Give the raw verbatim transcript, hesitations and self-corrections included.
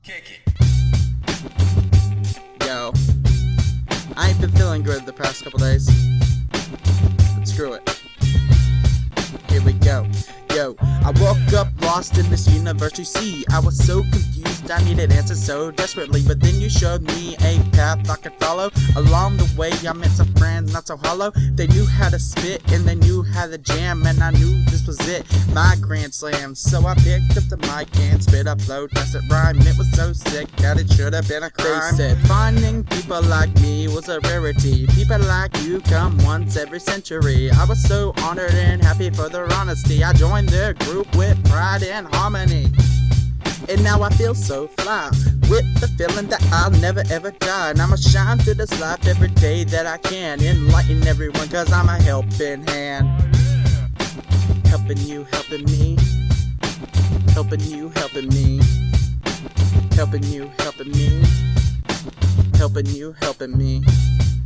Kick it. Yo, I ain't been feeling good the past couple days, but screw it. Here we go. Yo, I woke up lost in this universe you see. I was so confused, I needed answers so desperately. But then you showed me a path I could follow. Along the way I met some friends not so hollow. They knew how to spit and they knew how to jam, and I knew this was it, my grand slam. So I picked up the mic and spit a flow, tested rhyme. It was so sick that it should have been a crime. They said finding people like me was a rarity. People like you come once every century. I was so honored and happy for their honesty. I joined their group with pride and harmony, and now I feel so fly, with the feeling that I'll never ever die. And I'ma shine through this life every day that I can, enlighten everyone cause I'm a helping hand. Helping you, helping me, helping you, helping me, helping you, helping me, helping you, helping me.